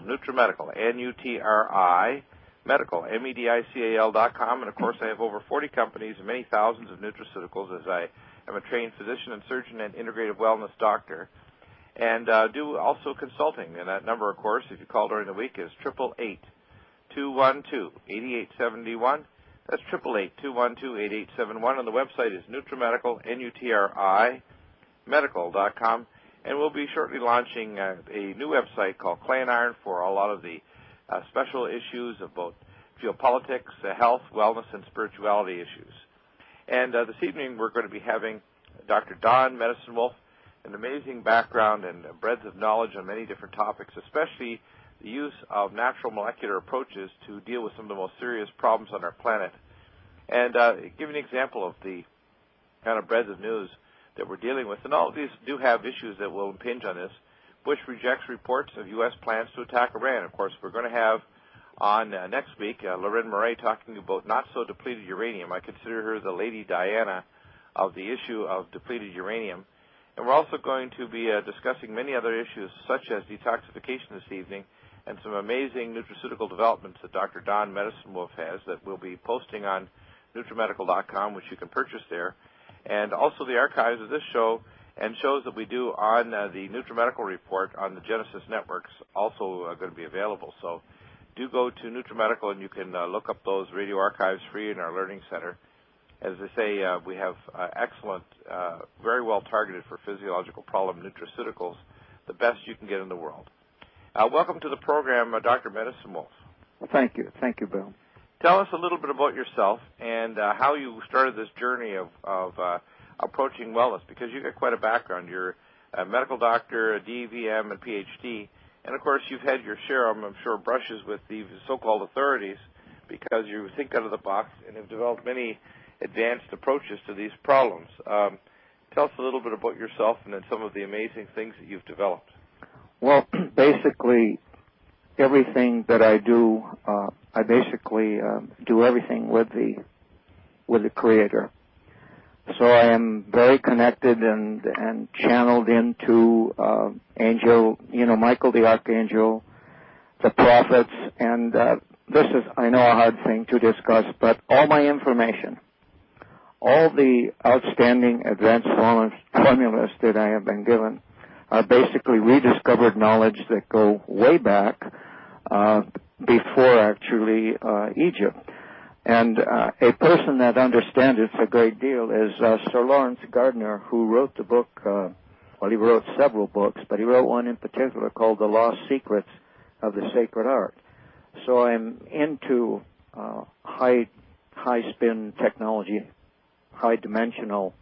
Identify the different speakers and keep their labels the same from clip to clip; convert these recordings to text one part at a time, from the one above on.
Speaker 1: NutriMedical, N-U-T-R-I, Medical, MEDICAL.com. And, of course, I have over 40 companies and many thousands of nutraceuticals as I am a trained physician and surgeon and integrative wellness doctor. And do also consulting. And that number, of course, if you call during the week, is 888-212-8871. That's 888-212-8871. And the website is NutriMedical, N-U-T-R-I, Medical.com. And we'll be shortly launching a new website called Clay and Iron for a lot of the special issues of both geopolitics, health, wellness, and spirituality issues. And this evening we're going to be having Dr. Don Medicine Wolf, an amazing background and breadth of knowledge on many different topics, especially the use of natural molecular approaches to deal with some of the most serious problems on our planet. And give an example of the kind of breadth of news that we're dealing with. And all of these do have issues that will impinge on this. Bush rejects reports of U.S. plans to attack Iran. Of course, we're going to have on next week Lorraine Murray talking about not-so-depleted uranium. I consider her the Lady Diana of the issue of depleted uranium. And we're also going to be discussing many other issues, such as detoxification this evening, and some amazing nutraceutical developments that Dr. Don Medicine Wolf has that we'll be posting on NutriMedical.com, which you can purchase there. And also the archives of this show and shows that we do on the NutriMedical report on the Genesis Networks also are going to be available. So do go to NutriMedical and you can look up those radio archives free in our Learning Center. As I say, we have excellent, very well targeted for physiological problem nutraceuticals, the best you can get in the world. Welcome to the program, Dr. Medicine Wolf.
Speaker 2: Thank you. Thank you, Bill.
Speaker 1: Tell us a little bit about yourself and how you started this journey of approaching wellness, because you got quite a background. You're a medical doctor, a DVM, and PhD, and of course you've had your share, I'm sure, brushes with the so-called authorities, because you think out of the box and have developed many advanced approaches to these problems. Tell us a little bit about yourself and then some of the amazing things that you've developed.
Speaker 2: Well, basically, everything that I do, I basically do everything with the Creator. So I am very connected and channeled into angel, Michael the Archangel, the prophets, and this is, I know, a hard thing to discuss, but all my information, all the outstanding advanced formulas that I have been given are basically rediscovered knowledge that go way back before actually Egypt. And a person that understands it a great deal is Sir Lawrence Gardner, who wrote the book, he wrote several books, but he wrote one in particular called The Lost Secrets of the Sacred Art. So I'm into high-spin technology, high-dimensional,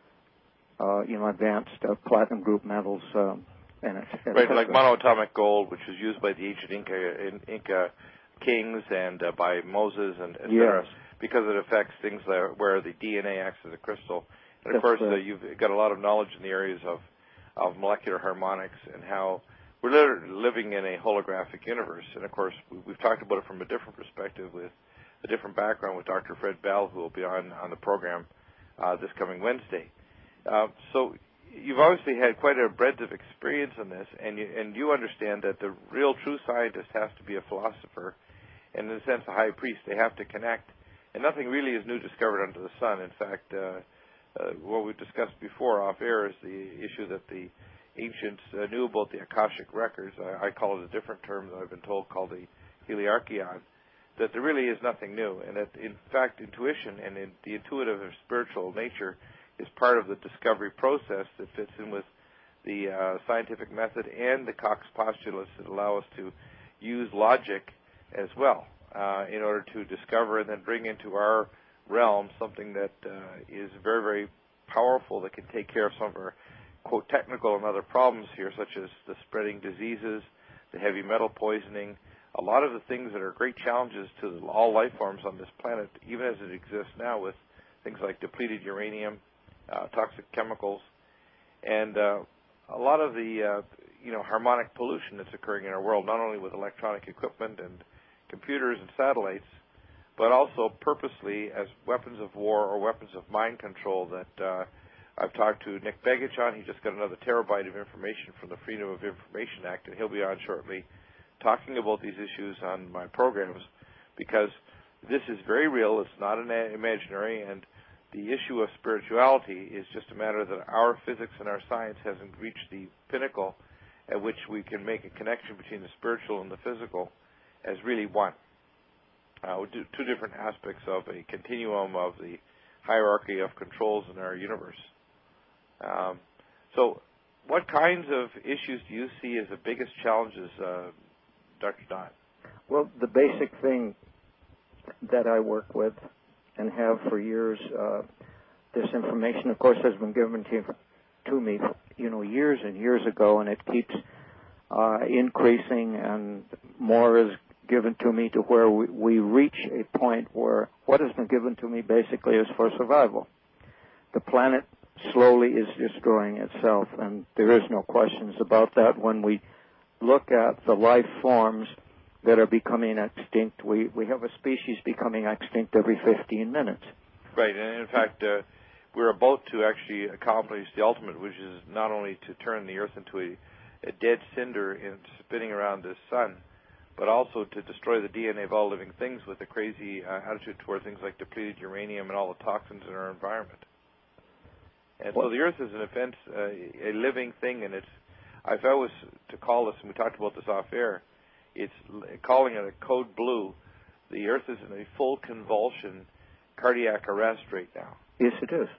Speaker 2: advanced platinum group metals.
Speaker 1: Right, like monoatomic gold, which was used by the ancient Inca kings and by Moses and et cetera, because it affects things where the DNA acts as a crystal. And, of course, you've got a lot of knowledge in the areas of molecular harmonics and how we're literally living in a holographic universe. And, of course, we've talked about it from a different perspective with a different background with Dr. Fred Bell, who will be on the program this coming Wednesday. So you've obviously had quite a breadth of experience in this, and you understand that the real true scientist has to be a philosopher, and in a sense a high priest. They have to connect, and nothing really is new discovered under the sun. In fact, what we've discussed before off air is the issue that the ancients knew about the Akashic records. I call it a different term that I've been told called the Heliarcheon, that there really is nothing new, and that in fact intuition and the intuitive or spiritual nature is part of the discovery process that fits in with the scientific method and the Cox postulates that allow us to use logic as well in order to discover and then bring into our realm something that is very, very powerful, that can take care of some of our, quote, technical and other problems here, such as the spreading diseases, the heavy metal poisoning, a lot of the things that are great challenges to all life forms on this planet, even as it exists now, with things like depleted uranium, toxic chemicals, and a lot of the harmonic pollution that's occurring in our world, not only with electronic equipment and computers and satellites, but also purposely as weapons of war or weapons of mind control that I've talked to Nick Begich on. He just got another terabyte of information from the Freedom of Information Act, and he'll be on shortly talking about these issues on my programs because this is very real. It's not an imaginary, and the issue of spirituality is just a matter that our physics and our science hasn't reached the pinnacle at which we can make a connection between the spiritual and the physical as really one. Two different aspects of a continuum of the hierarchy of controls in our universe. So what kinds of issues do you see as the biggest challenges, Dr. Dott?
Speaker 2: Well, the basic thing that I work with and have for years, this information, of course, has been given to me, years and years ago, and it keeps increasing, and more is given to me to where we reach a point where what has been given to me basically is for survival. The planet slowly is destroying itself, and there is no questions about that. When we look at the life forms that are becoming extinct, we have a species becoming extinct every 15 minutes.
Speaker 1: Right, and in fact, we're about to actually accomplish the ultimate, which is not only to turn the Earth into a dead cinder and spinning around the sun, but also to destroy the DNA of all living things with a crazy attitude toward things like depleted uranium and all the toxins in our environment. And so the Earth is, in a sense, a living thing, and if I was to call this, and we talked about this off air, it's calling it a code blue. The Earth is in a full convulsion, cardiac arrest right now.
Speaker 2: Yes, it is.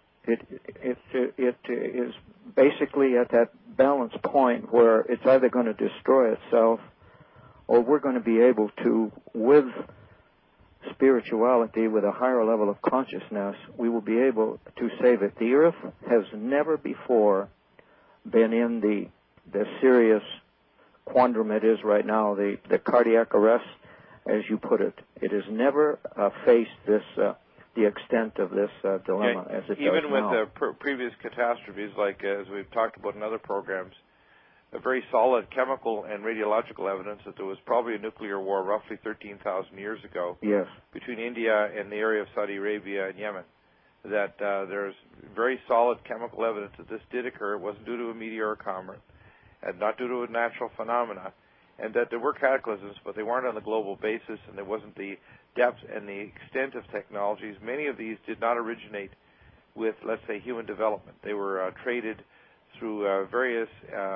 Speaker 2: It is basically at that balance point where it's either going to destroy itself or we're going to be able to, with spirituality, with a higher level of consciousness, we will be able to save it. The Earth has never before been in the serious quandrum it is right now, the cardiac arrest, as you put it. It has never faced this the extent of this dilemma as it does now.
Speaker 1: Even with previous catastrophes, like as we've talked about in other programs, a very solid chemical and radiological evidence that there was probably a nuclear war roughly 13,000 years ago between India and the area of Saudi Arabia and Yemen. That there's very solid chemical evidence that this did occur. It wasn't due to a meteor or comet, and not due to a natural phenomena, and that there were cataclysms, but they weren't on a global basis, and there wasn't the depth and the extent of technologies. Many of these did not originate with, let's say, human development. They were traded through various,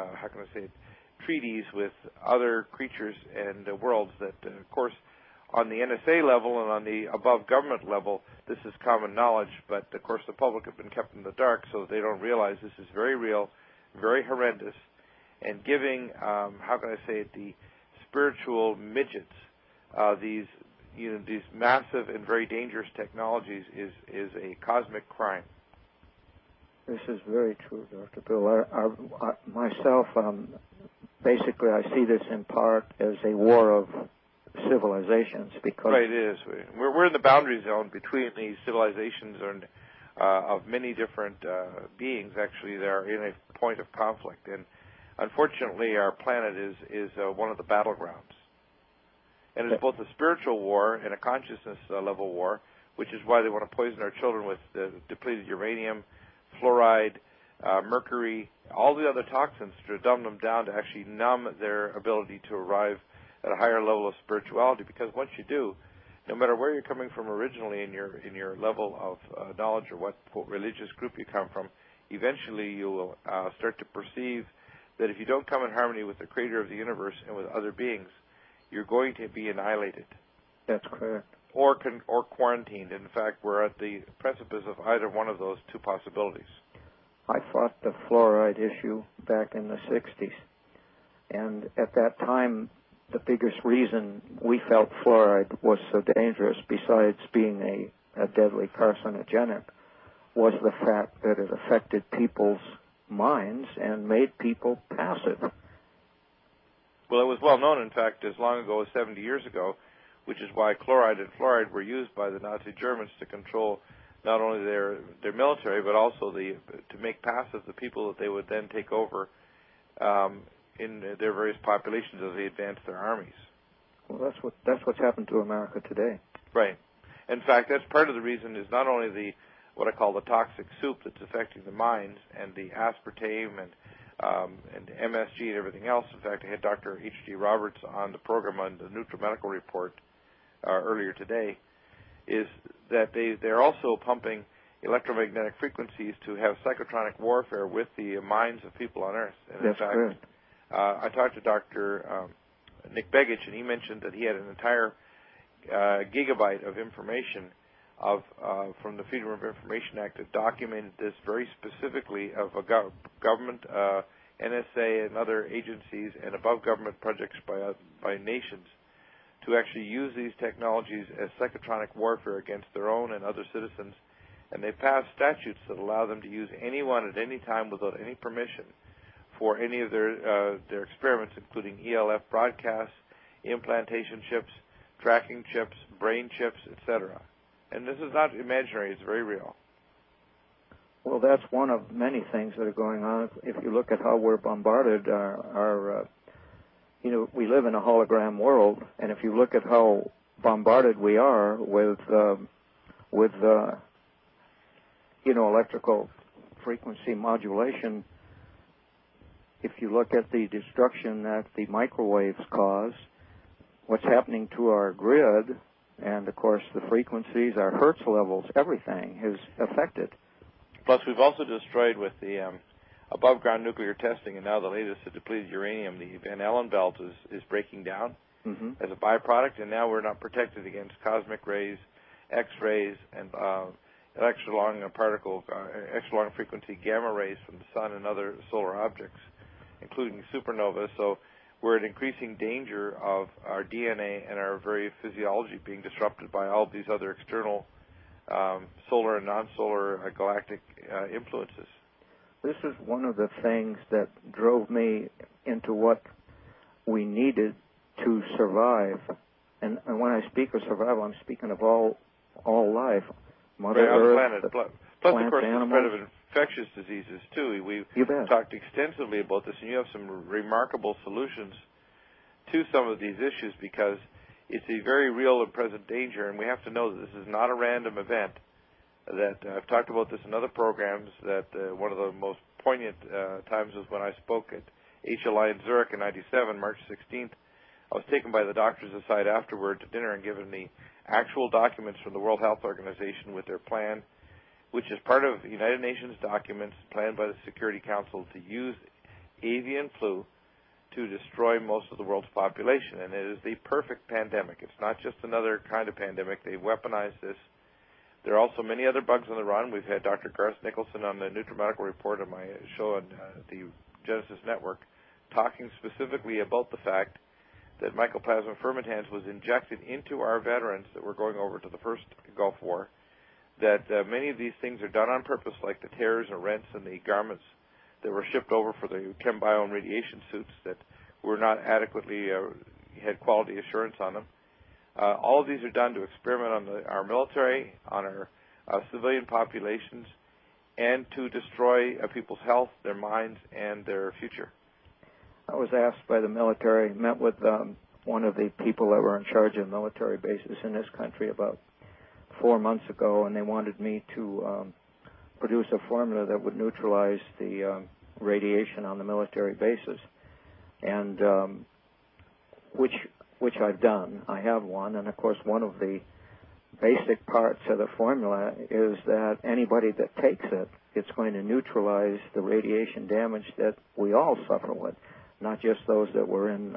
Speaker 1: treaties with other creatures and worlds that, of course, on the NSA level and on the above government level, this is common knowledge, but, of course, the public have been kept in the dark, so they don't realize this is very real, very horrendous, and giving, the spiritual midgets these massive and very dangerous technologies is a cosmic crime.
Speaker 2: This is very true, Dr. Bill. Myself, basically, I see this in part as a war of civilizations because...
Speaker 1: Right, it is. We're in the boundary zone between these civilizations and of many different beings, actually, that are in a point of conflict. And unfortunately, our planet is one of the battlegrounds. And it's both a spiritual war and a consciousness level war, which is why they want to poison our children with depleted uranium, fluoride, mercury, all the other toxins to dumb them down to actually numb their ability to arrive at a higher level of spirituality. Because once you do, no matter where you're coming from originally in your level of knowledge or what religious group you come from, eventually you will start to perceive that if you don't come in harmony with the creator of the universe and with other beings, you're going to be annihilated.
Speaker 2: That's correct.
Speaker 1: Or quarantined. In fact, we're at the precipice of either one of those two possibilities.
Speaker 2: I fought the fluoride issue back in the 60s. And at that time, the biggest reason we felt fluoride was so dangerous, besides being a deadly carcinogenic, was the fact that it affected people's minds and made people passive.
Speaker 1: Well, it was well known, in fact, as long ago as 70 years ago, which is why chloride and fluoride were used by the Nazi Germans to control not only their military, but also to make passive the people that they would then take over in their various populations as they advanced their armies.
Speaker 2: Well, that's what's happened to America today.
Speaker 1: Right. In fact, that's part of the reason is not only what I call the toxic soup that's affecting the minds and the aspartame and and MSG and everything else. In fact, I had Dr. H.G. Roberts on the program on the NutriMedical Report earlier today, is that they're also pumping electromagnetic frequencies to have psychotronic warfare with the minds of people on Earth. And
Speaker 2: That's correct.
Speaker 1: I talked to Dr. Nick Begich, and he mentioned that he had an entire gigabyte of information from the Freedom of Information Act that documented this very specifically of a government, NSA, and other agencies, and above government projects by nations to actually use these technologies as psychotronic warfare against their own and other citizens. And they passed statutes that allow them to use anyone at any time without any permission for any of their experiments, including ELF broadcasts, implantation chips, tracking chips, brain chips, etc. And this is not imaginary, it's very real.
Speaker 2: Well, that's one of many things that are going on. If you look at how we're bombarded, we live in a hologram world, and if you look at how bombarded we are with electrical frequency modulation, if you look at the destruction that the microwaves cause, what's happening to our grid, and of course the frequencies, our hertz levels, everything is affected.
Speaker 1: Plus, we've also destroyed with the above-ground nuclear testing, and now the latest, the depleted uranium, the Van Allen belt is breaking down as a byproduct, and now we're not protected against cosmic rays, X-rays, and extra-long frequency gamma rays from the sun and other solar objects, including supernovas. So we're at increasing danger of our DNA and our very physiology being disrupted by all these other external solar and non-solar galactic influences.
Speaker 2: This is one of the things that drove me into what we needed to survive. And when I speak of survival, I'm speaking of all life, Mother Earth,
Speaker 1: Plus,
Speaker 2: plants,
Speaker 1: of course,
Speaker 2: animals.
Speaker 1: the spread of infectious diseases, too. We've talked extensively about this, and you have some remarkable solutions to some of these issues because it's a very real and present danger, and we have to know that this is not a random event. That I've talked about this in other programs, that one of the most poignant times was when I spoke at HLI in Zurich in 97, March 16th. I was taken by the doctors aside afterward to dinner and given the actual documents from the World Health Organization with their plan, which is part of United Nations documents planned by the Security Council to use avian flu to destroy most of the world's population. And it is the perfect pandemic. It's not just another kind of pandemic. They've weaponized this. There are also many other bugs on the run. We've had Dr. Garth Nicholson on the NutriMedical Report on my show on the Genesis Network talking specifically about the fact that Mycoplasma fermentans was injected into our veterans that were going over to the first Gulf War, that many of these things are done on purpose, like the tears and rents in the garments that were shipped over for the chem-bio and radiation suits that were not adequately, had quality assurance on them. All of these are done to experiment on our military, on our civilian populations, and to destroy people's health, their minds, and their future.
Speaker 2: I was asked by the military, met with one of the people that were in charge of military bases in this country about 4 months ago, and they wanted me to produce a formula that would neutralize the radiation on the military bases, and which I've done. I have one, and of course one of the basic parts of the formula is that anybody that takes it, it's going to neutralize the radiation damage that we all suffer with, not just those that were in,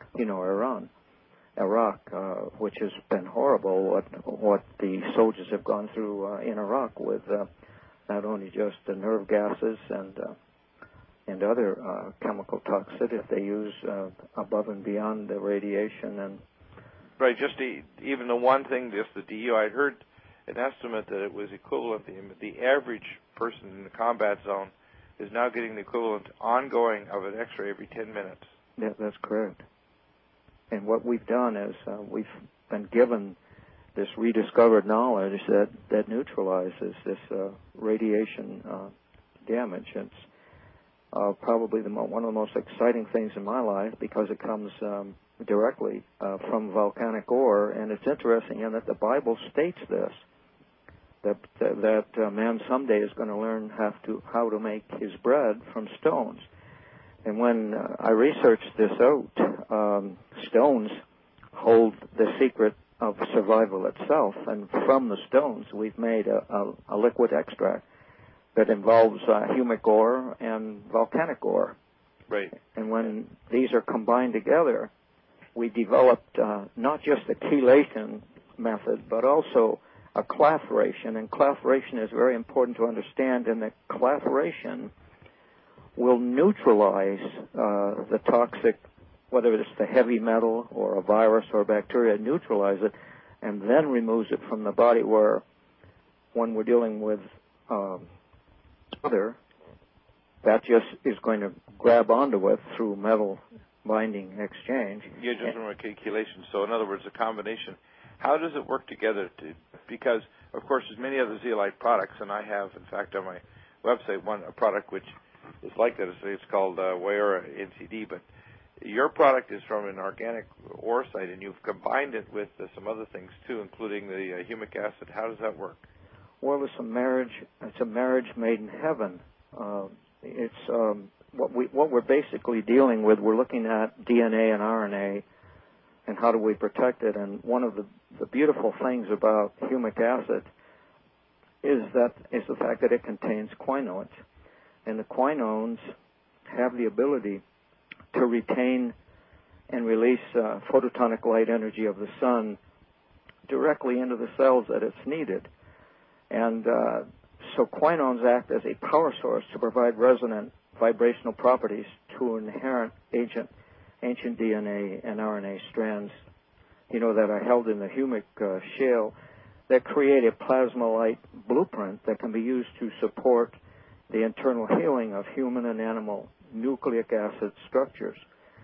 Speaker 2: Iraq, which has been horrible, what the soldiers have gone through in Iraq with not only just the nerve gases and other chemical toxicity that they use above and beyond the radiation. And
Speaker 1: right, just even the one thing, just the DU, I heard an estimate that it was equivalent, the average person in the combat zone is now getting the equivalent ongoing of an X-ray every 10 minutes.
Speaker 2: Yeah, that's correct. And what we've done is we've been given this rediscovered knowledge that neutralizes this radiation damage. It's probably one of the most exciting things in my life because it comes directly from volcanic ore, and it's interesting in that the Bible states this, that man someday is going to learn how to make his bread from stones. And when I researched this out, stones hold the secret of survival itself, and from the stones we've made a liquid extract that involves humic ore and volcanic ore.
Speaker 1: Right.
Speaker 2: And when these are combined together, we developed not just a chelation method, but also a clathration. And clathration is very important to understand, and that clathration will neutralize the toxic, whether it's the heavy metal or a virus or a bacteria, neutralize it, and then removes it from the body, where when we're dealing with other, that just is going to grab onto it through metal binding exchange.
Speaker 1: Yeah, just from a chelation. So in other words, a combination. How does it work together? Because, of course, there's many other zeolite products, and I have, in fact, on my website, a product which is like that. It's called Wayora NCD, but your product is from an organic ore site, and you've combined it with some other things, too, including the humic acid. How does that work?
Speaker 2: Well, it's a marriage made in heaven. It's what we're basically dealing with. We're looking at DNA and RNA, and how do we protect it? And one of the beautiful things about humic acid is the fact that it contains quinones, and the quinones have the ability to retain and release photonic light energy of the sun directly into the cells that it's needed. And so quinones act as a power source to provide resonant vibrational properties to inherent ancient DNA and RNA strands, that are held in the humic shale, that create a plasma light blueprint that can be used to support the internal healing of human and animal nucleic acid structures.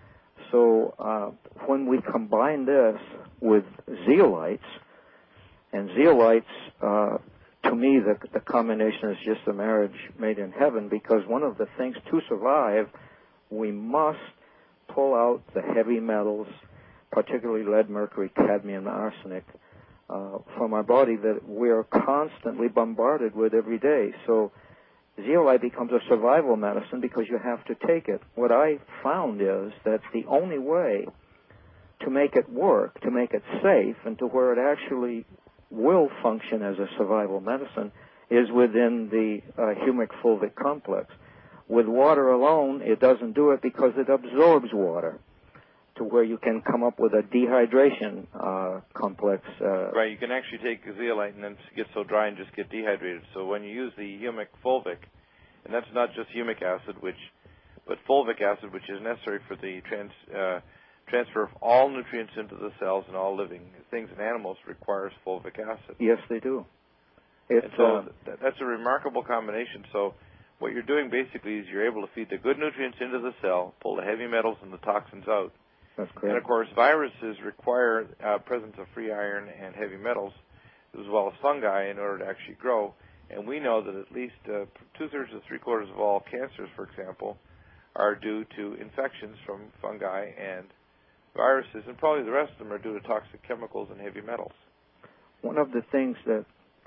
Speaker 2: So when we combine this with zeolites, and zeolites, to me, the combination is just a marriage made in heaven, because one of the things to survive, we must pull out the heavy metals, particularly lead, mercury, cadmium, arsenic, from our body that we're constantly bombarded with every day. So zeolite becomes a survival medicine because you have to take it. What I found is that the only way to make it work, to make it safe, and to where it actually will function as a survival medicine is within the humic fulvic complex. With water alone, it doesn't do it because it absorbs water, to where you can come up with a dehydration complex.
Speaker 1: Right, you can actually take zeolite and then get so dry and just get dehydrated. So when you use the humic fulvic, and that's not just humic acid, but fulvic acid, which is necessary for the transfer of all nutrients into the cells, and all living things and animals requires fulvic acid.
Speaker 2: Yes, they do.
Speaker 1: That's a remarkable combination. So what you're doing basically is you're able to feed the good nutrients into the cell, pull the heavy metals and the toxins out.
Speaker 2: That's correct.
Speaker 1: And, of course, viruses require presence of free iron and heavy metals, as well as fungi, in order to actually grow. And we know that at least 2/3 to 3/4 of all cancers, for example, are due to infections from fungi and viruses, and probably the rest of them are due to toxic chemicals and heavy metals. One
Speaker 2: of the things that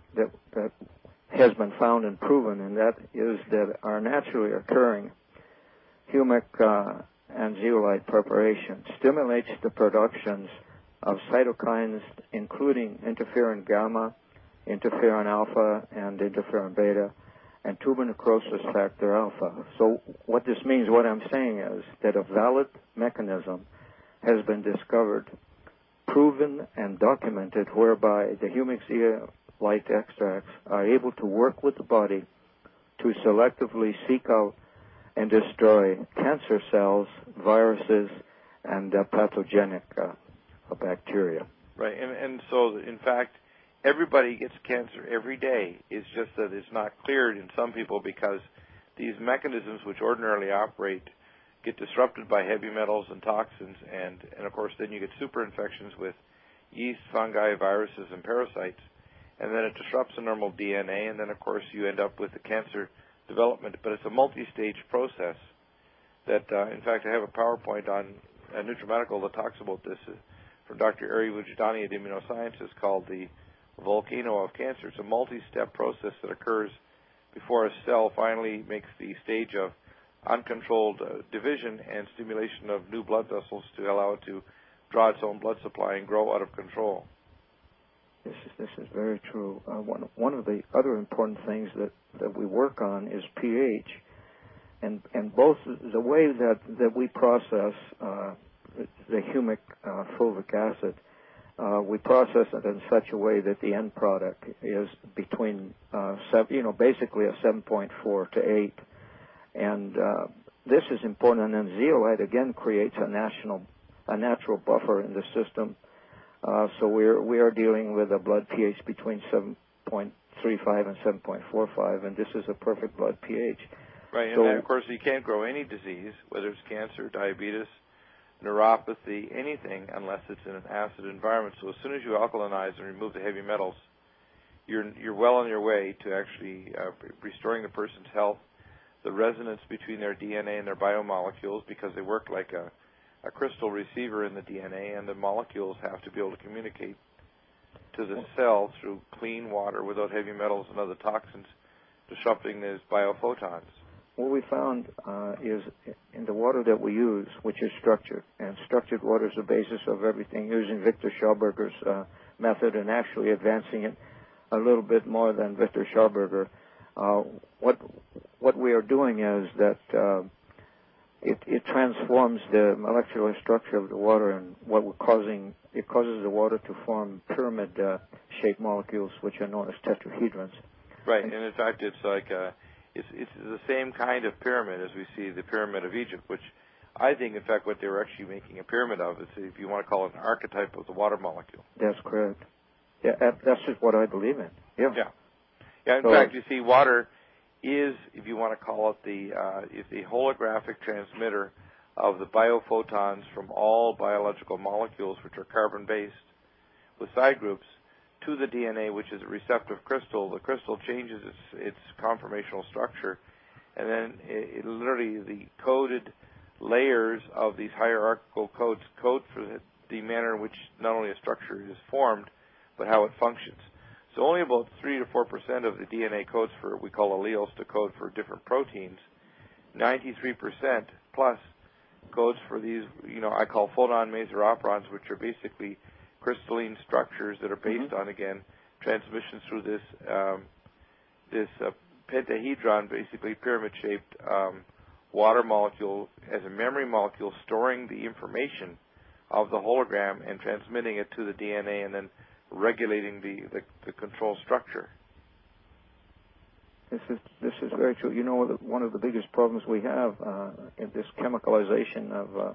Speaker 2: has been found and proven, and that is that our naturally occurring humic and zeolite preparation stimulates the productions of cytokines, including interferon gamma, interferon alpha, and interferon beta, and tuberculosis factor alpha. So what this means, what I'm saying is that a valid mechanism has been discovered, proven, and documented, whereby the humic zeolite extracts are able to work with the body to selectively seek out and destroy cancer cells, viruses, and pathogenic bacteria.
Speaker 1: Right, and so, in fact, everybody gets cancer every day. It's just that it's not cleared in some people because these mechanisms which ordinarily operate get disrupted by heavy metals and toxins, and of course then you get super infections with yeast, fungi, viruses, and parasites, and then it disrupts the normal DNA, and then of course you end up with the cancer development. But it's a multi-stage process that, in fact, I have a PowerPoint on NutriMedical that talks about this from Dr. Ari Wujdani at Immunosciences, called the volcano of cancer. It's a multi-step process that occurs before a cell finally makes the stage of uncontrolled division and stimulation of new blood vessels to allow it to draw its own blood supply and grow out of control.
Speaker 2: This is very true. One of the other important things that we work on is pH, and both the way that we process the humic fulvic acid, we process it in such a way that the end product is between basically a 7.4 to 8, and this is important. And then zeolite again creates a natural buffer in the system. So we are dealing with a blood pH between 7.35 and 7.45, and this is a perfect blood pH.
Speaker 1: Right, and then, of course, you can't grow any disease, whether it's cancer, diabetes, neuropathy, anything, unless it's in an acid environment. So as soon as you alkalinize and remove the heavy metals, you're well on your way to actually restoring the person's health, the resonance between their DNA and their biomolecules, because they work like a crystal receiver in the DNA, and the molecules have to be able to communicate to the cell through clean water without heavy metals and other toxins, disrupting these biophotons.
Speaker 2: What we found is in the water that we use, which is structured, and structured water is the basis of everything, using Victor Schauberger's method and actually advancing it a little bit more than Victor Schauberger. What we are doing is that it transforms the molecular structure of the water, and it causes the water to form pyramid-shaped molecules, which are known as tetrahedrons.
Speaker 1: Right, and in fact, it's like it's the same kind of pyramid as we see the Pyramid of Egypt, which I think, in fact, what they were actually making a pyramid of is, if you want to call it, an archetype of the water molecule.
Speaker 2: That's correct. Yeah, that's just what I believe in. Yeah.
Speaker 1: Yeah. In fact, you see, water is, if you want to call it, is the holographic transmitter of the biophotons from all biological molecules, which are carbon-based, with side groups, to the DNA, which is a receptive crystal. The crystal changes its conformational structure, and then it literally, the coded layers of these hierarchical codes code for the manner in which not only a structure is formed, but how it functions. So only about 3 to 4% of the DNA codes for what we call alleles to code for different proteins. 93% plus codes for these, I call photon maser operons, which are basically crystalline structures that are based on, again, transmissions through this pentahedron, basically pyramid-shaped water molecule as a memory molecule, storing the information of the hologram and transmitting it to the DNA, and then regulating the control structure.
Speaker 2: This is very true. One of the biggest problems we have in this chemicalization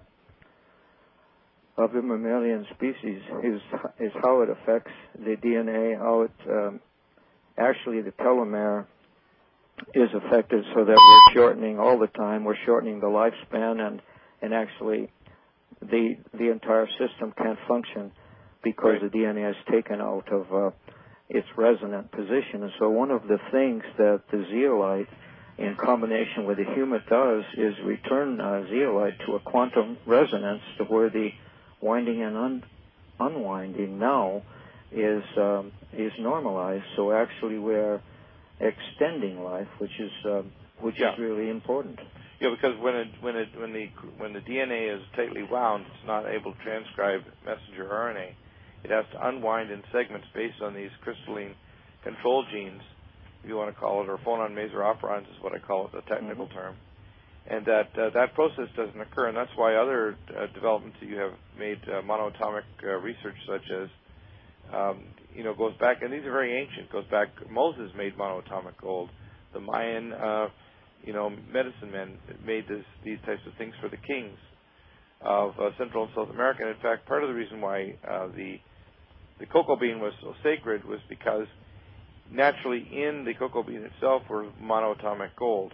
Speaker 2: of the mammalian species is how it affects the DNA, how it actually the telomere is affected, so that we're shortening all the time. We're shortening the lifespan, and actually the entire system can't function because the DNA is taken out of its resonant position. And so one of the things that the zeolite, in combination with the humic, does is return zeolite to a quantum resonance to where the winding and unwinding now is normalized. So actually we're extending life, which is really important.
Speaker 1: Yeah, because when the DNA is tightly wound, it's not able to transcribe messenger RNA. It has to unwind in segments based on these crystalline control genes, if you want to call it, or phonon maser operons is what I call it, the technical term. And that process doesn't occur, and that's why other developments that you have made, monoatomic research, such as, goes back, and these are very ancient, goes back, Moses made monoatomic gold. The Mayan, medicine men made these types of things for the kings of Central and South America. And in fact, part of the reason why the cocoa bean was so sacred was because naturally in the cocoa bean itself were monoatomic gold.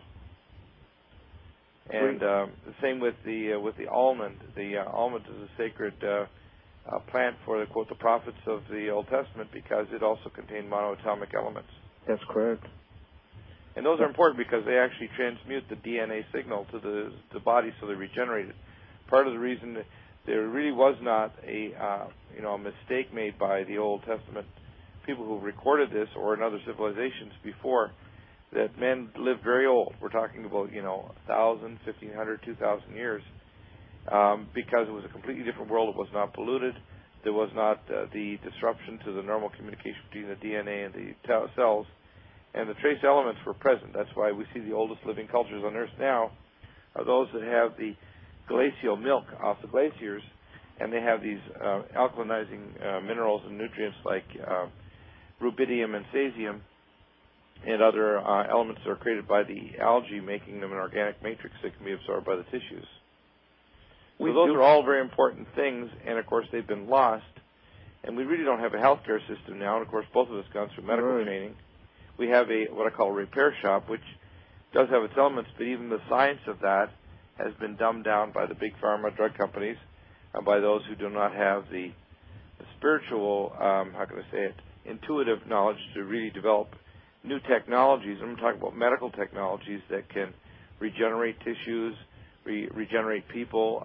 Speaker 1: And the same with the almond. The almond is a sacred plant for the prophets of the Old Testament because it also contained monoatomic elements.
Speaker 2: That's correct.
Speaker 1: And those are important because they actually transmute the DNA signal to the body, so they're regenerated. Part of the reason that there really was not a mistake made by the Old Testament people who recorded this or in other civilizations before, that men live very old. We're talking about, 1,000, 1,500, 2,000 years, because it was a completely different world. It was not polluted. There was not the disruption to the normal communication between the DNA and the cells, and the trace elements were present. That's why we see the oldest living cultures on Earth now are those that have the glacial milk off the glaciers, and they have these alkalinizing minerals and nutrients like rubidium and cesium and other elements that are created by the algae, making them an organic matrix that can be absorbed by the tissues. So those are all very important things, and of course they've been lost, and we really don't have a healthcare system now, and of course both of us gone through medical training. We have what I call a repair shop, which does have its elements, but even the science of that has been dumbed down by the big pharma drug companies and by those who do not have the spiritual, intuitive knowledge to really develop new technologies. I'm talking about medical technologies that can regenerate tissues, regenerate people.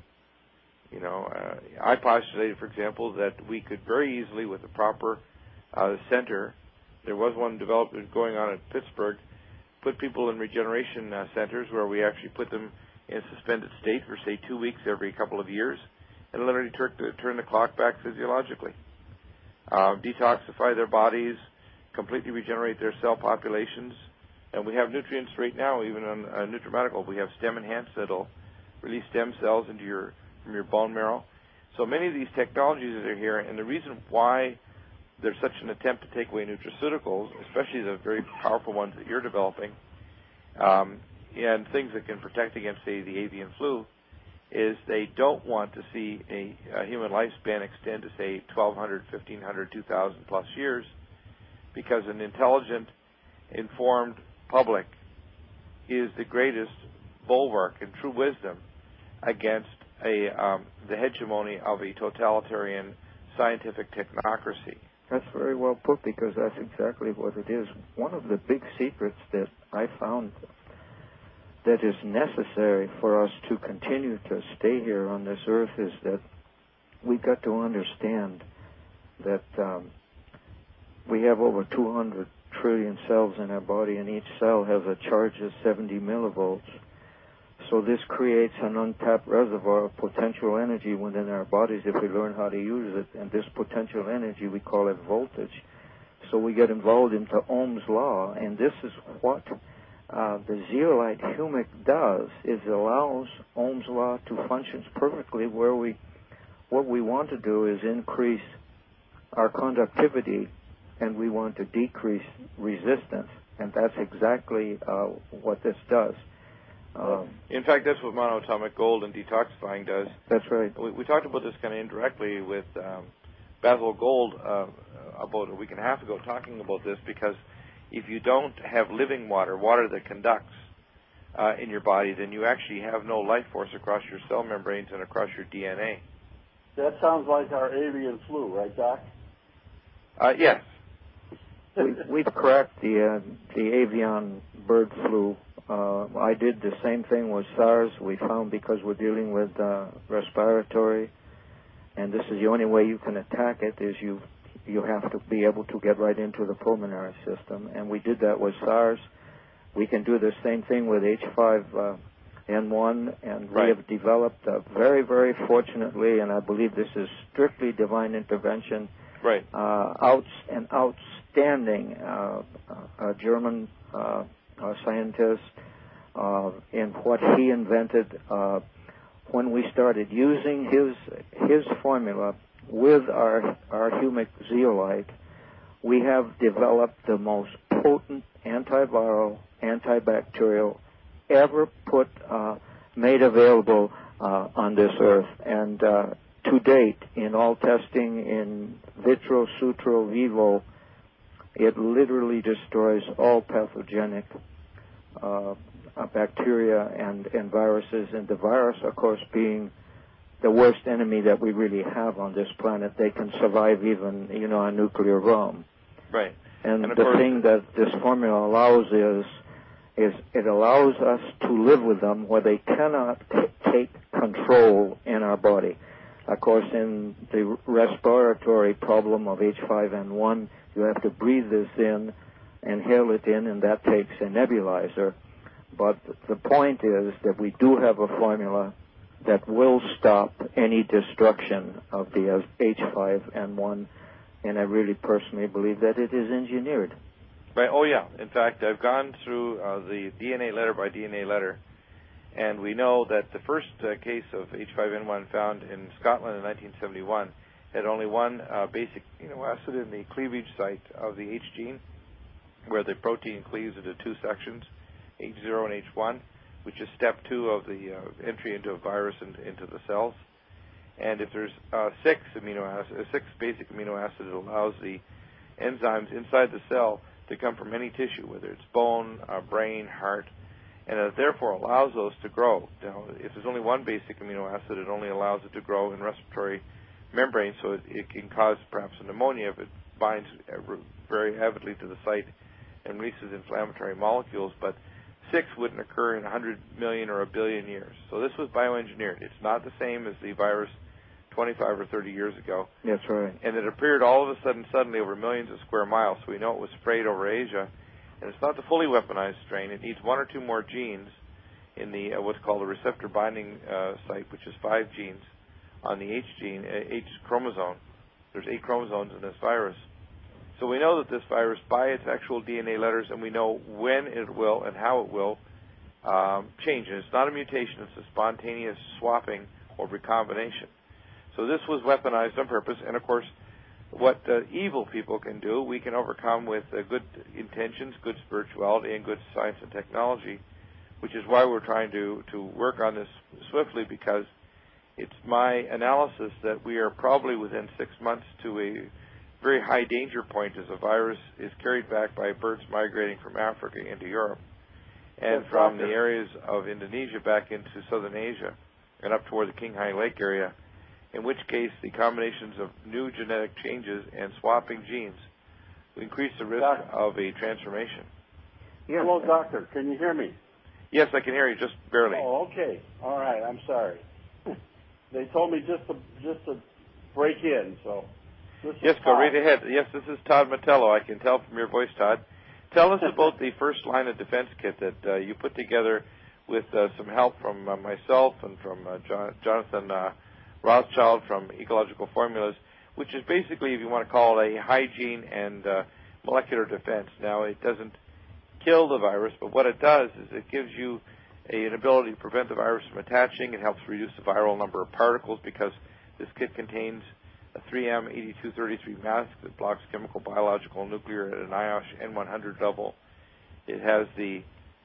Speaker 1: I postulated, for example, that we could very easily, with the proper center, there was one developed going on at Pittsburgh, put people in regeneration centers where we actually put them in a suspended state for, say, 2 weeks every couple of years, and literally turn the clock back physiologically. Detoxify their bodies, completely regenerate their cell populations. And we have nutrients right now, even on NutriMedical. We have Stem Enhance that'll release stem cells from your bone marrow. So many of these technologies that are here, and the reason why there's such an attempt to take away nutraceuticals, especially the very powerful ones that you're developing, and things that can protect against, say, the avian flu, is they don't want to see a human lifespan extend to, say, 1,200, 1,500, 2,000 plus years, because an intelligent, informed public is the greatest bulwark and true wisdom against the hegemony of a totalitarian scientific technocracy.
Speaker 2: That's very well put, because that's exactly what it is. One of the big secrets that I found that is necessary for us to continue to stay here on this earth is that we've got to understand that we have over 200 trillion cells in our body, and each cell has a charge of 70 millivolts. So this creates an untapped reservoir of potential energy within our bodies if we learn how to use it. And this potential energy, we call it voltage. So we get involved into Ohm's law, and this is what the zeolite humic does, is it allows Ohm's law to function perfectly, where what we want to do is increase our conductivity, and we want to decrease resistance, and that's exactly what this does.
Speaker 1: In fact, that's what monoatomic gold and detoxifying does.
Speaker 2: That's right.
Speaker 1: We talked about this kind of indirectly with Basil Gold about a week and a half ago, talking about this, because if you don't have living water that conducts in your body, then you actually have no life force across your cell membranes and across your DNA.
Speaker 3: That sounds like our avian flu, right, Doc?
Speaker 1: Yes.
Speaker 2: We've cracked the avian bird flu. I did the same thing with SARS. We found, because we're dealing with respiratory, and this is the only way you can attack it, is you have to be able to get right into the pulmonary system, and we did that with SARS. We can do the same thing with H5N1, and we have developed very, very fortunately, and I believe this is strictly divine intervention, an outstanding German scientist in what he invented. When we started using his formula with our humic zeolite, we have developed the most potent antiviral, antibacterial ever made available on this earth. And to date, in all testing in vitro, sutro, vivo, it literally destroys all pathogenic bacteria and viruses, and the virus, of course, being the worst enemy that we really have on this planet. They can survive even, a nuclear bomb.
Speaker 1: Right.
Speaker 2: And the thing that this formula allows is it allows us to live with them where they cannot take control in our body. Of course, in the respiratory problem of H5N1, you have to breathe this in inhale it in, and that takes a nebulizer. But the point is that we do have a formula that will stop any destruction of the H5N1, and I really personally believe that it is engineered.
Speaker 1: Right. Oh, yeah. In fact, I've gone through the DNA letter by DNA letter, and we know that the first case of H5N1 found in Scotland in 1971 had only one basic amino acid in the cleavage site of the H gene, where the protein cleaves into two sections, H0 and H1, which is step 2 of the entry into a virus into the cells. And if there's six basic amino acids, it allows the enzymes inside the cell to come from any tissue, whether it's bone, brain, heart, and it therefore allows those to grow. Now, if there's only one basic amino acid, it only allows it to grow in respiratory membrane, so it can cause perhaps a pneumonia if it binds very avidly to the site and releases inflammatory molecules, but 6 wouldn't occur in 100 million or a billion years. So this was bioengineered. It's not the same as the virus 25 or 30 years ago.
Speaker 2: That's right.
Speaker 1: And it appeared all of a sudden, suddenly, over millions of square miles. So we know it was sprayed over Asia. And it's not the fully weaponized strain. It needs 1 or 2 more genes in the what's called the receptor binding site, which is 5 genes on the H gene, H chromosome. There's 8 chromosomes in this virus. So we know that this virus, by its actual DNA letters, and we know when it will and how it will change. And it's not a mutation. It's a spontaneous swapping or recombination. So this was weaponized on purpose, and of course, what evil people can do, we can overcome with good intentions, good spirituality, and good science and technology, which is why we're trying to work on this swiftly, because it's my analysis that we are probably within 6 months to a very high danger point as a virus is carried back by birds migrating from Africa into Europe and from the areas of Indonesia back into southern Asia and up toward the Qinghai Lake area, in which case the combinations of new genetic changes and swapping genes will increase the risk of a transformation.
Speaker 3: Yes. Hello, doctor. Can you hear me?
Speaker 1: Yes, I can hear you, just barely.
Speaker 3: Oh, okay. All right. I'm sorry. They told me just to break in, so.
Speaker 1: Yes, go right ahead. Yes, this is Todd Matello. I can tell from your voice, Todd. Tell us about the first line of defense kit that you put together with some help from myself and from Jonathan Rothschild from Ecological Formulas, which is basically, if you want to call it, a hygiene and molecular defense. Now, it doesn't kill the virus, but what it does is it gives you an ability to prevent the virus from attaching. It helps reduce the viral number of particles because this kit contains a 3M8233 mask that blocks chemical, biological, nuclear at an IOSH N100 level. It has the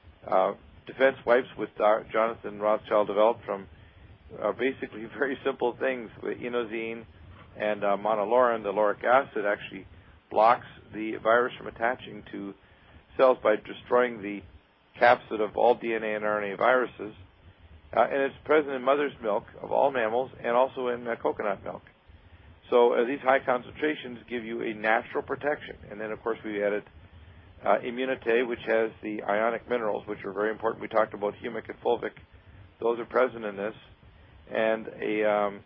Speaker 1: defense wipes with Jonathan Rothschild developed from basically very simple things. With inosine and monolaurin, the lauric acid actually blocks the virus from attaching to cells by destroying the capsid of all DNA and RNA viruses. And it's present in mother's milk of all mammals and also in coconut milk. So these high concentrations give you a natural protection. And then, of course, we added Immunite, which has the ionic minerals, which are very important. We talked about humic and fulvic. Those are present in this. And it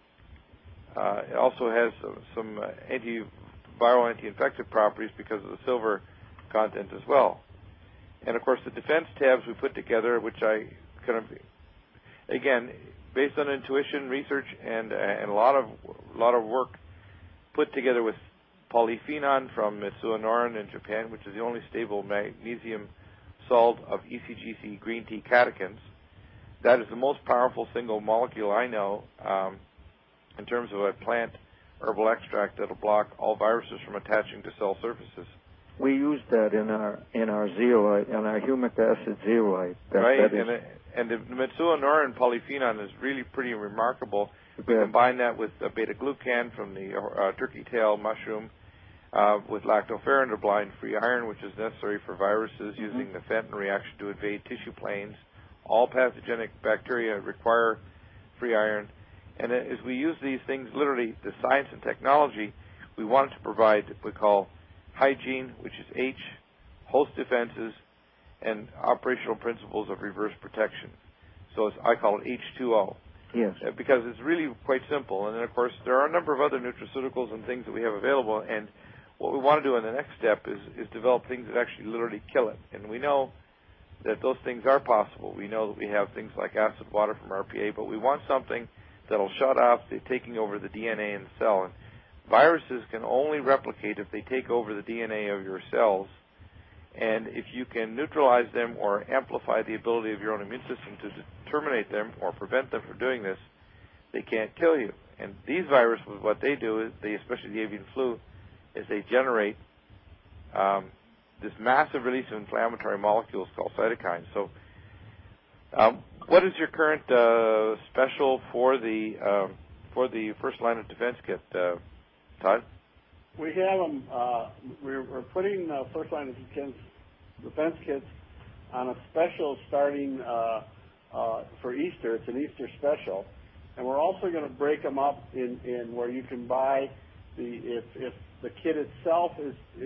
Speaker 1: also has some antiviral, anti-infective properties because of the silver content as well. And, of course, the defense tabs we put together, which I kind of, again, based on intuition, research, and a lot of work put together with polyphenol from Mitsuo Norin in Japan, which is the only stable magnesium salt of ECGC green tea catechins. That is the most powerful single molecule I know in terms of a plant herbal extract that will block all viruses from attaching to cell surfaces.
Speaker 2: We use that in our zeolite, in our humic acid zeolite.
Speaker 1: Right, and the Mitsuo Norin polyphenol is really pretty remarkable. We combine that with beta-glucan from the turkey tail mushroom, with lactoferrin to blind free iron, which is necessary for viruses using the Fenton reaction to invade tissue planes. All pathogenic bacteria require free iron. And as we use these things, literally the science and technology, we want to provide what we call hygiene, which is H, host defenses, and operational principles of reverse protection. So I call it H2O.
Speaker 2: Yes.
Speaker 1: Because it's really quite simple. And then, of course, there are a number of other nutraceuticals and things that we have available. And what we want to do in the next step is develop things that actually literally kill it. And we know that those things are possible. We know that we have things like acid water from RPA, but we want something that'll shut off the taking over the DNA in the cell. And viruses can only replicate if they take over the DNA of your cells. And if you can neutralize them or amplify the ability of your own immune system to terminate them or prevent them from doing this, they can't kill you. And these viruses, what they do is, especially the avian flu, is they generate this massive release of inflammatory molecules called cytokines. So what is your current special for the first line of defense kit, Todd?
Speaker 3: We have them. We're putting first line of defense kits on a special starting for Easter. It's an Easter special, and we're also going to break them up in where you can buy if the kit itself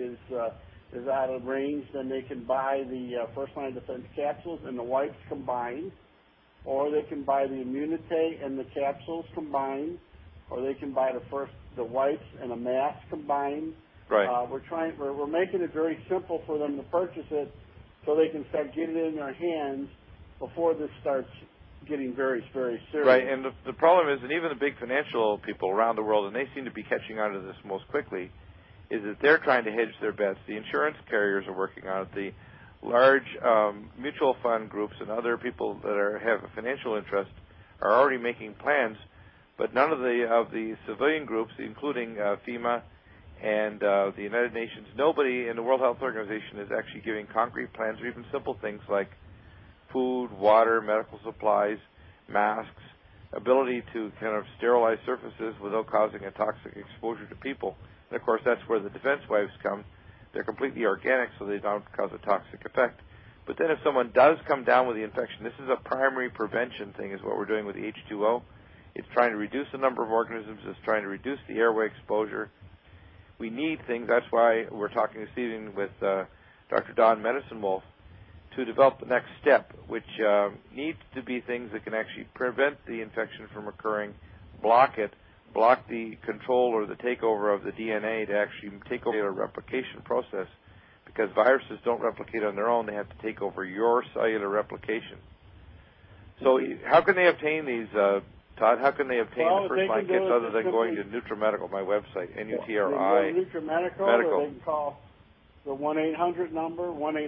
Speaker 3: is out of range, then they can buy the first line defense capsules and the wipes combined, or they can buy the Immunite and the capsules combined, or they can buy the wipes and a mask combined.
Speaker 1: Right.
Speaker 3: We're making it very simple for them to purchase it, so they can start getting it in their hands before this starts getting very, very serious.
Speaker 1: Right, and the problem is, and even the big financial people around the world, and they seem to be catching on to this most quickly, is that they're trying to hedge their bets. The insurance carriers are working on it. The large mutual fund groups and other people that have a financial interest are already making plans, but none of the civilian groups, including FEMA and the United Nations, nobody in the World Health Organization is actually giving concrete plans or even simple things like food, water, medical supplies, masks, ability to kind of sterilize surfaces without causing a toxic exposure to people. And, of course, that's where the defense wipes come. They're completely organic, so they don't cause a toxic effect. But then if someone does come down with the infection, this is a primary prevention thing is what we're doing with the H2O. It's trying to reduce the number of organisms. It's trying to reduce the airway exposure. We need things. That's why we're talking this evening with Dr. Don Medicine Wolf to develop the next step, which needs to be things that can actually prevent the infection from occurring, block the control or the takeover of the DNA to actually take over the replication process, because viruses don't replicate on their own. They have to take over your cellular replication. So how can they obtain these, Todd? How can they obtain the first-line kits other than going to NutriMedical, my website, N-U-T-R-I,
Speaker 3: They can go to NutriMedical, or they can call the 1-800 number,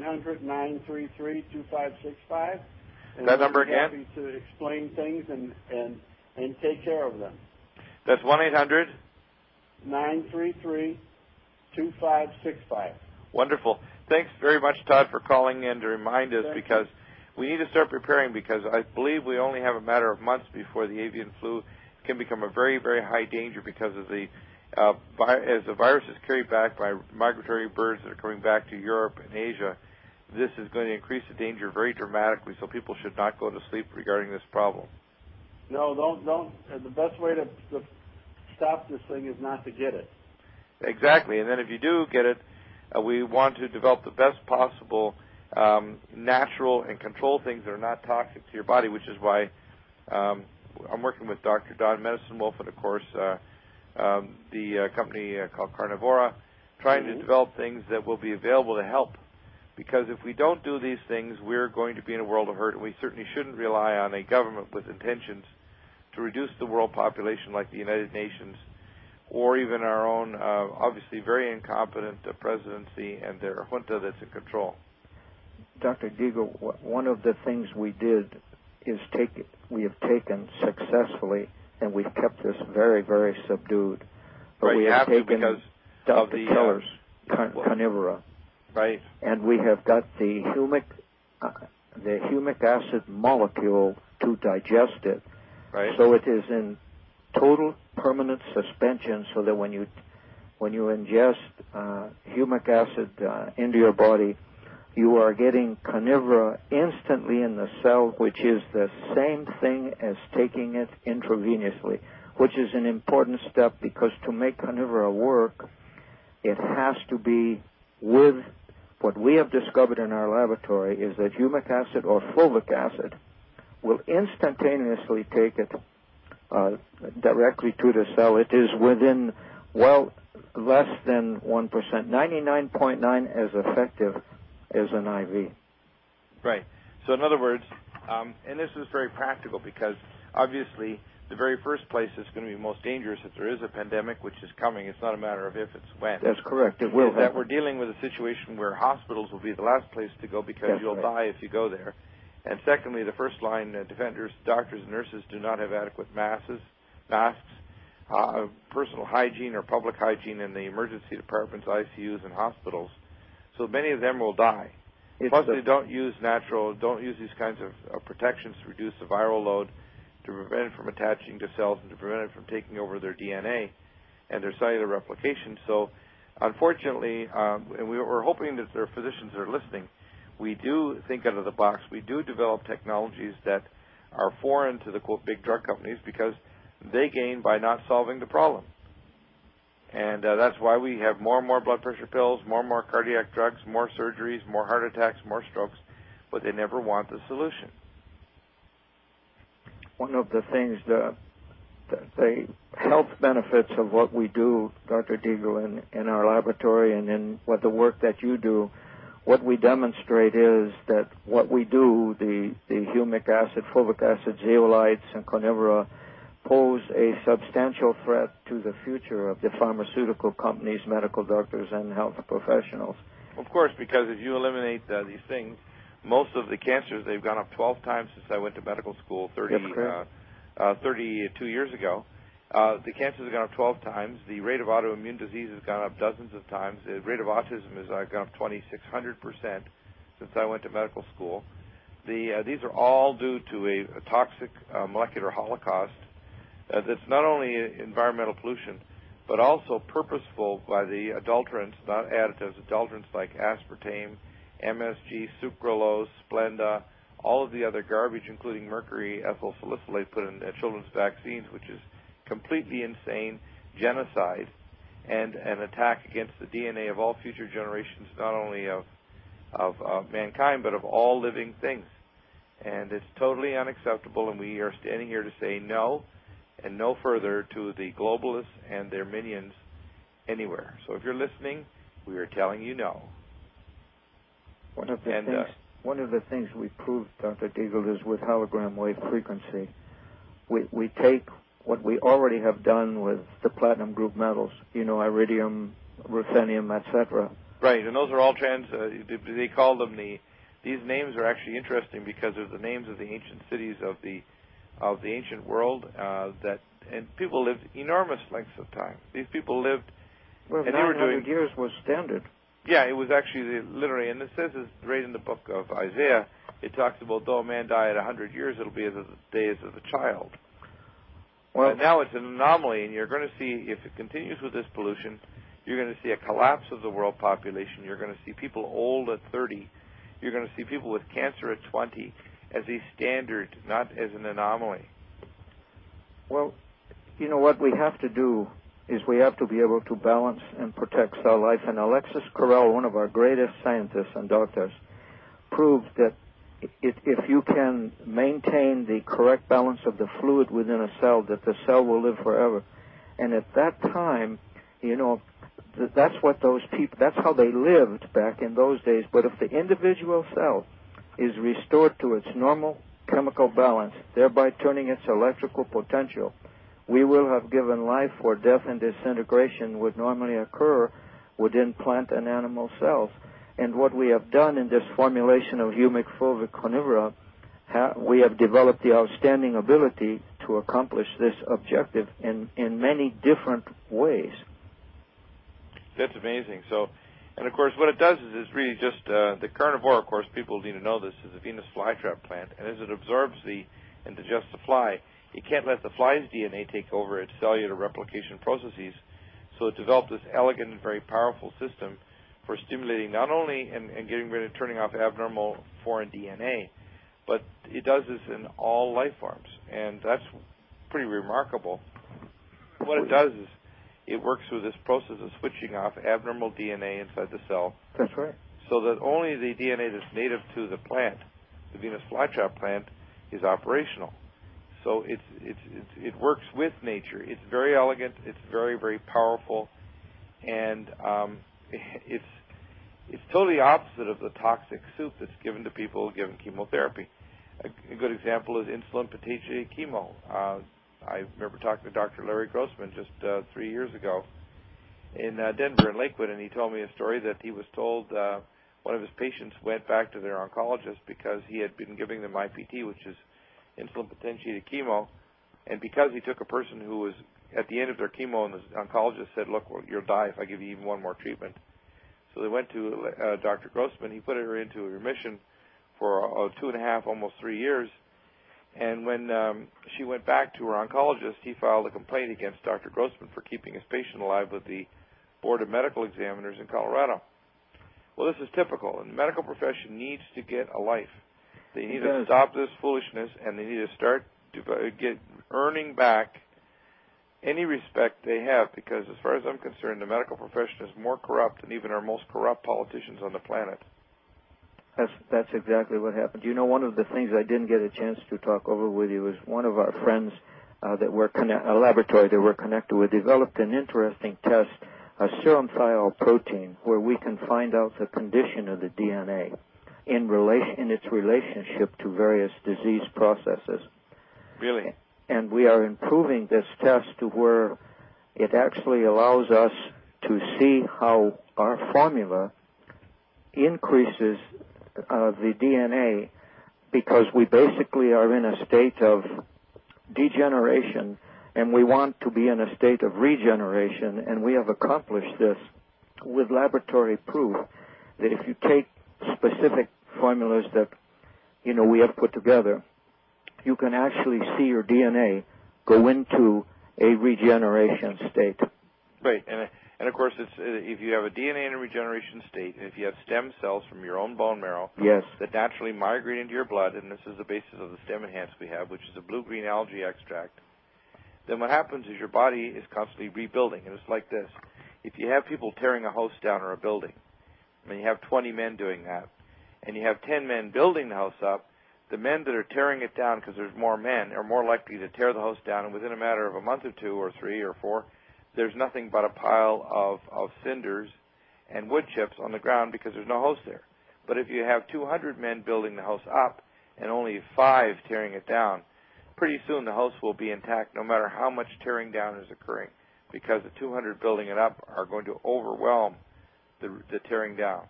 Speaker 3: 1-800-933-2565.
Speaker 1: That number again?
Speaker 3: Happy to explain things and take care of them.
Speaker 1: That's 1-800?
Speaker 3: 933-2565.
Speaker 1: Wonderful. Thanks very much, Todd, for calling in to remind us, because we need to start preparing, because I believe we only have a matter of months before the avian flu can become a very, very high danger because of the as the virus is carried back by migratory birds that are coming back to Europe and Asia. This is going to increase the danger very dramatically, so people should not go to sleep regarding this problem.
Speaker 3: No, don't. The best way to stop this thing is not to get it.
Speaker 1: Exactly, and then if you do get it, we want to develop the best possible natural and control things that are not toxic to your body, which is why I'm working with Dr. Don Medicine Wolf and, of course, the company called Carnivora, trying to develop things that will be available to help. Because if we don't do these things, we're going to be in a world of hurt, and we certainly shouldn't rely on a government with intentions to reduce the world population like the United Nations, or even our own, obviously very incompetent presidency and their junta that's in control.
Speaker 2: Dr. Deagle, one of the things we did is we have taken successfully, and we've kept this very, very subdued. But
Speaker 1: right,
Speaker 2: we
Speaker 1: have
Speaker 2: taken
Speaker 1: because
Speaker 2: Dr. Keller's Carnivora.
Speaker 1: Right.
Speaker 2: And we have got the humic acid molecule to digest it.
Speaker 1: Right.
Speaker 2: So it is in total permanent suspension, so that when you ingest humic acid into your body, you are getting Carnivora instantly in the cell, which is the same thing as taking it intravenously, which is an important step, because to make Carnivora work, it has to be with what we have discovered in our laboratory is that humic acid or fulvic acid will instantaneously take it directly to the cell. It is within, less than 1%, 99.9 as effective as an IV.
Speaker 1: Right. So in other words, and this is very practical because obviously the very first place that's going to be most dangerous if there is a pandemic, which is coming, it's not a matter of if, it's when.
Speaker 2: That's correct. It will.
Speaker 1: Is that we're dealing with a situation where hospitals will be the last place to go because
Speaker 2: That's
Speaker 1: you'll
Speaker 2: right.
Speaker 1: die if you go there. And secondly, the first line defenders, doctors and nurses do not have adequate masks, personal hygiene or public hygiene in the emergency departments, ICUs, and hospitals. So many of them will die. Plus, they don't use these kinds of protections to reduce the viral load, to prevent it from attaching to cells, and to prevent it from taking over their DNA and their cellular replication. So, unfortunately, and we're hoping that there are physicians that are listening, we do think out of the box. We do develop technologies that are foreign to the, quote, big drug companies because they gain by not solving the problem. And that's why we have more and more blood pressure pills, more and more cardiac drugs, more surgeries, more heart attacks, more strokes, but they never want the solution.
Speaker 2: One of the things, the health benefits of what we do, Dr. Deagle, in our laboratory and in what the work that you do, what we demonstrate is that what we do, the humic acid, fulvic acid, zeolites, and carnivora, pose a substantial threat to the future of the pharmaceutical companies, medical doctors, and health professionals.
Speaker 1: Of course, because if you eliminate these things, most of the cancers, they've gone up 12 times since I went to medical school 32 years ago. The cancers have gone up 12 times. The rate of autoimmune disease has gone up dozens of times. The rate of autism has gone up 2,600% since I went to medical school. These are all due to a toxic molecular holocaust that's not only environmental pollution, but also purposeful by the adulterants, not additives, adulterants like aspartame, MSG, sucralose, Splenda, all of the other garbage, including mercury ethyl salicylate put in children's vaccines, which is completely insane, genocide, and an attack against the DNA of all future generations, not only of mankind, but of all living things. And it's totally unacceptable, and we are standing here to say no, and no further to the globalists and their minions anywhere. So if you're listening, we are telling you no.
Speaker 2: One of the things we proved, Dr. Deagle, is with hologram wave frequency. We take what we already have done with the platinum group metals, iridium, ruthenium, etc.
Speaker 1: Right, and those are all they call them these names are actually interesting because they're the names of the ancient cities of the ancient world and people lived enormous lengths of time. These people lived...
Speaker 2: Well,
Speaker 1: and
Speaker 2: 900 years was standard.
Speaker 1: Yeah, it was actually literally, and it says this right in the book of Isaiah, it talks about though a man die at 100 years, it'll be as the days of a child. Well, now it's an anomaly, and you're going to see, if it continues with this pollution, you're going to see a collapse of the world population. You're going to see people old at 30. You're going to see people with cancer at 20 as a standard, not as an anomaly.
Speaker 2: Well, what we have to do is we have to be able to balance and protect cell life. And Alexis Carrel, one of our greatest scientists and doctors, proved that if you can maintain the correct balance of the fluid within a cell, that the cell will live forever. And at that time, that's what those people, that's how they lived back in those days. But if the individual cell is restored to its normal chemical balance, thereby turning its electrical potential, we will have given life where death and disintegration would normally occur within plant and animal cells. And what we have done in this formulation of humic fulvic carnivora, we have developed the outstanding ability to accomplish this objective in many different ways.
Speaker 1: That's amazing. So, and of course, what it does is it's really just the carnivore. Of course, people need to know this is a Venus flytrap plant, and as it absorbs and digests the fly, it can't let the fly's DNA take over its cellular replication processes. So it developed this elegant and very powerful system for stimulating not only and getting rid of turning off abnormal foreign DNA, but it does this in all life forms, and that's pretty remarkable. What it does is it works through this process of switching off abnormal DNA inside the cell.
Speaker 2: That's right.
Speaker 1: So that only the DNA that's native to the plant, the Venus flytrap plant, is operational. So it works with nature. It's very elegant. It's very, very powerful. And it's totally opposite of the toxic soup that's given to people given chemotherapy. A good example is insulin-potentiated chemo. I remember talking to Dr. Larry Grossman just 3 years ago in Denver and Lakewood, and he told me a story that he was told one of his patients went back to their oncologist because he had been giving them IPT, which is insulin-potentiated chemo, and because he took a person who was at the end of their chemo, and the oncologist said, look, well, you'll die if I give you even one more treatment. So they went to Dr. Grossman. He put her into a remission for 2.5, almost 3 years. And when she went back to her oncologist, he filed a complaint against Dr. Grossman for keeping his patient alive with the Board of Medical Examiners in Colorado. Well, this is typical, and the medical profession needs to get a life. They need to stop this foolishness, and they need to start earning back any respect they have, because as far as I'm concerned, the medical profession is more corrupt than even our most corrupt politicians on the planet.
Speaker 2: That's exactly what happened. You know, one of the things I didn't get a chance to talk over with you is one of our friends that we're a laboratory that we're connected with developed an interesting test, a serum thiol protein, where we can find out the condition of the DNA in its relationship to various disease processes.
Speaker 1: Really?
Speaker 2: And we are improving this test to where it actually allows us to see how our formula increases the DNA, because we basically are in a state of degeneration and we want to be in a state of regeneration, and we have accomplished this with laboratory proof that if you take specific formulas that, you know, we have put together, you can actually see your DNA go into a regeneration state.
Speaker 1: Right, and of course, it's if you have a DNA in a regeneration state, and if you have stem cells from your own bone marrow that naturally migrate into your blood, and this is the basis of the Stem Enhance we have, which is a blue-green algae extract, then what happens is your body is constantly rebuilding, and it's like this. If you have people tearing a house down or a building, and you have 20 men doing that, and you have 10 men building the house up, the men that are tearing it down, because there's more men, are more likely to tear the house down, and within a matter of a month or 2 or 3 or 4, there's nothing but a pile of cinders and wood chips on the ground because there's no house there. But if you have 200 men building the house up and only 5 tearing it down, pretty soon the house will be intact no matter how much tearing down is occurring, because the 200 building it up are going to overwhelm the tearing down.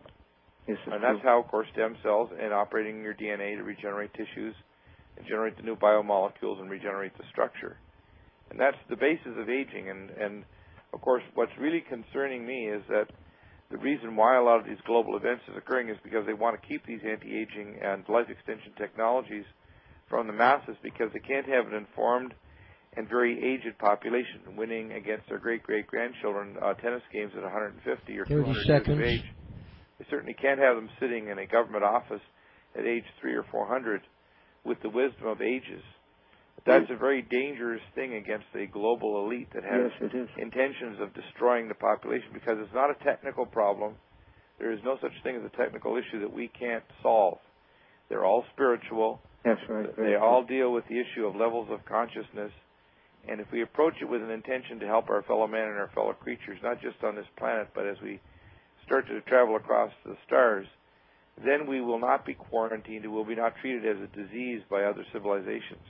Speaker 1: And that's how, of course, stem cells and operating your DNA to regenerate tissues and generate the new biomolecules and regenerate the structure. And that's the basis of aging. And of course, what's really concerning me is that the reason why a lot of these global events is occurring is because they want to keep these anti-aging and life extension technologies from the masses, because they can't have an informed and very aged population winning against their great-great-grandchildren tennis games at 150 or 200 years of age. They certainly can't have them sitting in a government office at age 300 or 400 with the wisdom of ages. That's a very dangerous thing against a global elite that has intentions of destroying the population, because it's not a technical problem. There is no such thing as a technical issue that we can't solve. They're all spiritual.
Speaker 2: That's right.
Speaker 1: They all deal with the issue of levels of consciousness. And if we approach it with an intention to help our fellow man and our fellow creatures, not just on this planet, but as we start to travel across the stars, then we will not be quarantined and will be not treated as a disease by other civilizations.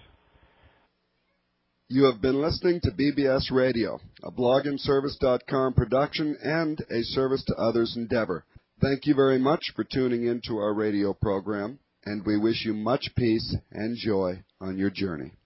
Speaker 4: You have been listening to BBS Radio, a blogandservice.com production and a service to others endeavor. Thank you very much for tuning in to our radio program, and we wish you much peace and joy on your journey.